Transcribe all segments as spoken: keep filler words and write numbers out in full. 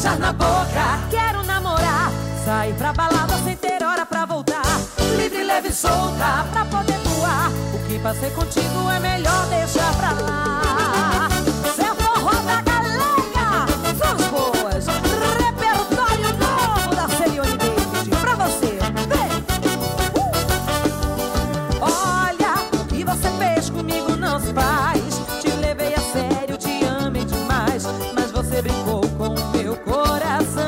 beijar na boca. Quero namorar, sair pra balada sem ter hora pra voltar. Livre, leve e solta, pra poder voar. O que passei contigo é melhor deixar pra lá. Seu forró da galega, são as boas. Repertório novo da Celione David pra você. Vem! Uh! Olha, o que você fez comigo não se faz. Te levei a sério, te amei demais, mas você brincou com o meu coração.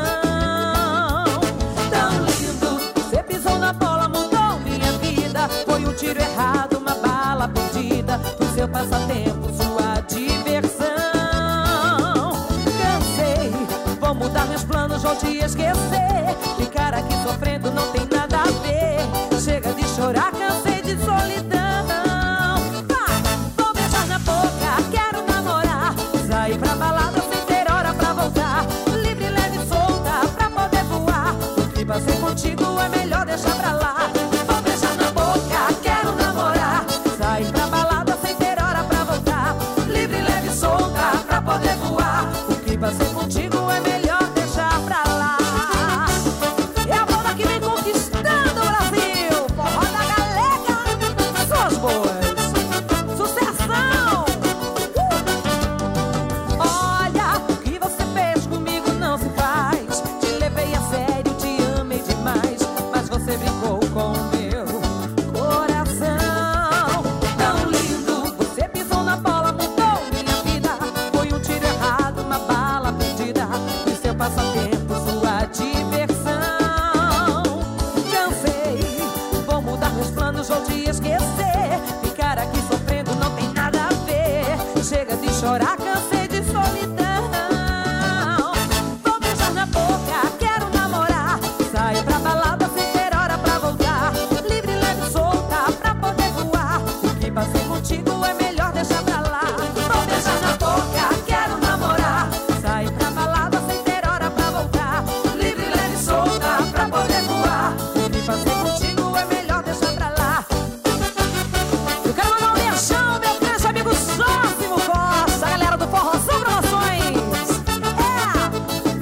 tão lindo. Você pisou na bola, mudou minha vida. Foi um tiro errado, uma bala perdida. Foi seu passatempo, sua diversão. Cansei, vou mudar meus planos, vou te esquecer. Ficar aqui sofrendo não tem nada a ver. Chega de chorar, cansei de solidão. Vai, vou beijar na boca, quero namorar. Sair pra balada sem ter hora pra voltar. Livre, leve e solta, pra poder voar. O que passei contigo é melhor deixar pra lá. Vou beijar na boca, quero namorar. Sair pra balada sem ter hora pra voltar. Livre, leve e solta, pra poder voar. O que passei contigo é melhor deixar pra lá. É a banda que vem conquistando o Brasil. Forró da galega, são as boas. Sucessão! Uh! Olha, o que você fez comigo não se faz. Te levei a sério, te amei demais, mas você brincou com o meu coração. tão lindo. Você pisou na bola, mudou minha vida. Foi um tiro errado, uma bala perdida. Foi seu passatempo, sua diversão. Cansei, vou mudar meus planos, vou te esquecer. Ficar aqui sofrendo não tem nada a ver. Chega de chorar, cansei de solidão. Vou beijar na boca, quero namorar. Sair pra balada sem ter hora pra voltar. Livre, leve e solta, pra poder voar. O que passei contigo é melhor deixar pra lá. Vou beijar na boca, quero namorar. Sair pra balada sem ter hora pra voltar. Livre, leve e solta, pra poder voar. O que passei contigo é melhor deixar pra lá. Eu quero mandar um beijão, meu grande amigo Sósimo Costa, a galera do Forrozão Promoções. É!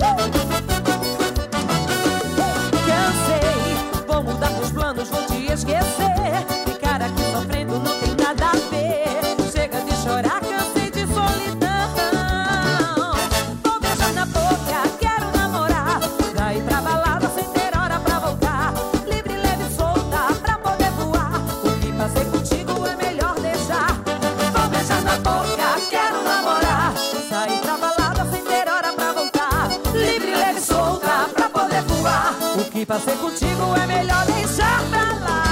Cansei, vou mudar meus planos, vou te esquecer. Ficar aqui sofrendo não tem nada a ver. Chega de chorar, cansei de solidão. Vou beijar na boca, quero namorar. Sair pra balada sem ter hora pra voltar. Livre, leve e solta, pra poder voar. O que passei contigo é melhor deixar. Vou beijar na boca, quero namorar. Sair pra balada sem ter hora pra voltar. Livre, leve e solta, pra poder voar. O que passei contigo é melhor deixar pra lá.